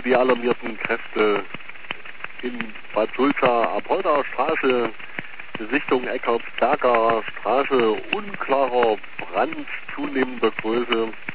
die alarmierten Kräfte in Bad Sulza, Apolda Straße, Richtung Eckartsberger Straße, unklarer Brand zunehmender Größe.